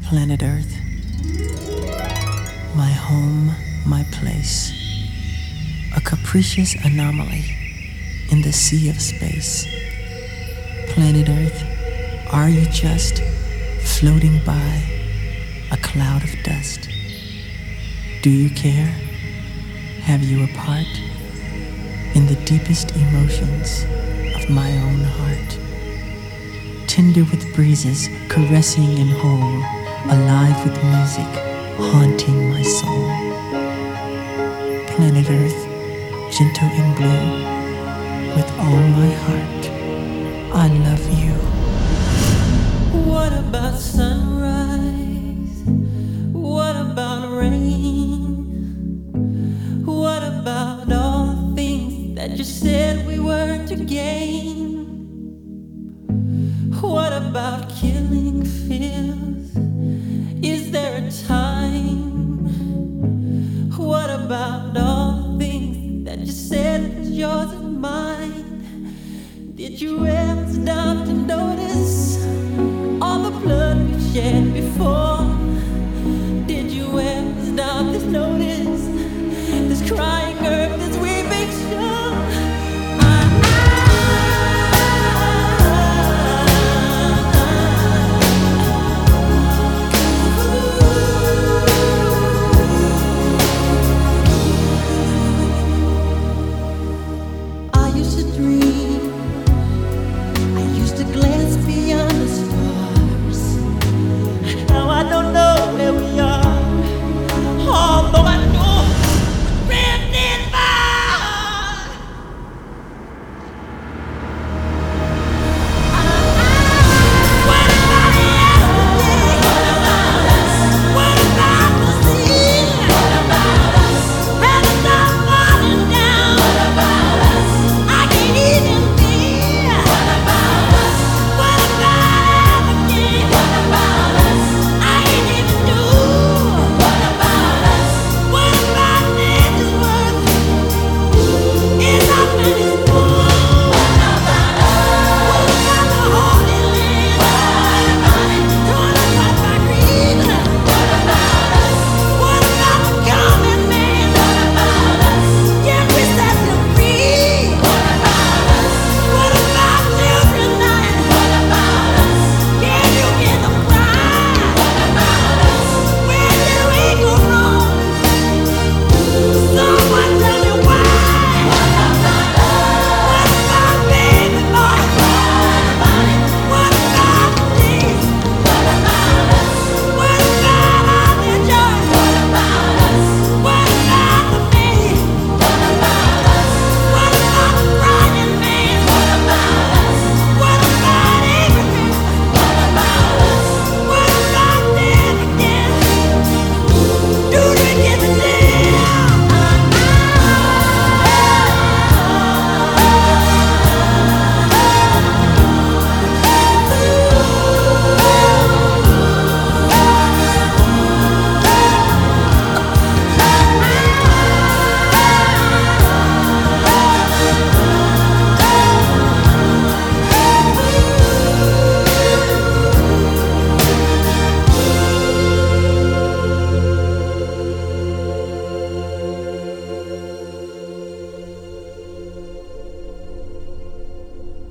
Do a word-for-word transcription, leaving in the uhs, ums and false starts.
Planet Earth, my home, my place, a capricious anomaly in the sea of space. Planet Earth, are you just floating by a cloud of dust? Do you care? Have you a part in the deepest emotions of my own heart? Tender with breezes, caressing and whole, alive with music, haunting my soul. Planet Earth, gentle and blue, with all my heart, I love you. What about sunrise? What about rain? What about all the things that you said we were to gain? What about killing fears? Is there a time? What about all the things that you said was yours and mine? Did you ever stop to notice all the blood we've shed before? Did you ever stop to notice this crying earth, this weeping shore? I used to dream